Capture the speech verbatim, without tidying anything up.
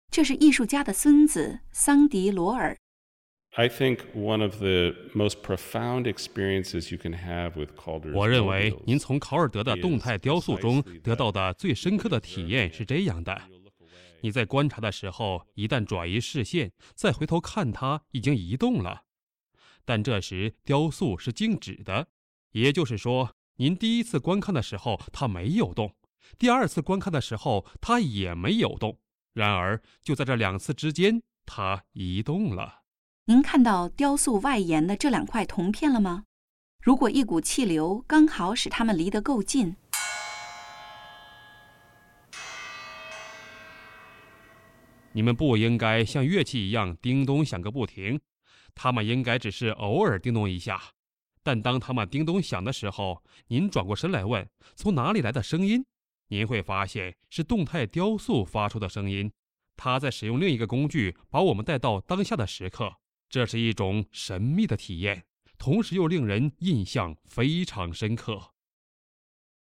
这是艺术家的孙子桑迪罗尔。 I think one of the most profound experiences you can have with Calder's 我认为 mobiles 您从考尔德的动态雕塑中得到的最深刻的体验是这样的：你在观察的时候，一旦转移视线，再回头看它已经移动了，但这时雕塑是静止的，也就是说，您第一次观看的时候它没有动，第二次观看的时候它也没有动，然而就在这两次之间，它移动了。 您看到雕塑外沿的这两块铜片了吗？如果一股气流刚好使它们离得够近， 你们不应该像乐器一样叮咚响个不停，它们应该只是偶尔叮咚一下。但当它们叮咚响的时候，您转过身来问从哪里来的声音，您会发现是动态雕塑发出的声音。它在使用另一个工具把我们带到当下的时刻。这是一种神秘的体验，同时又令人印象非常深刻。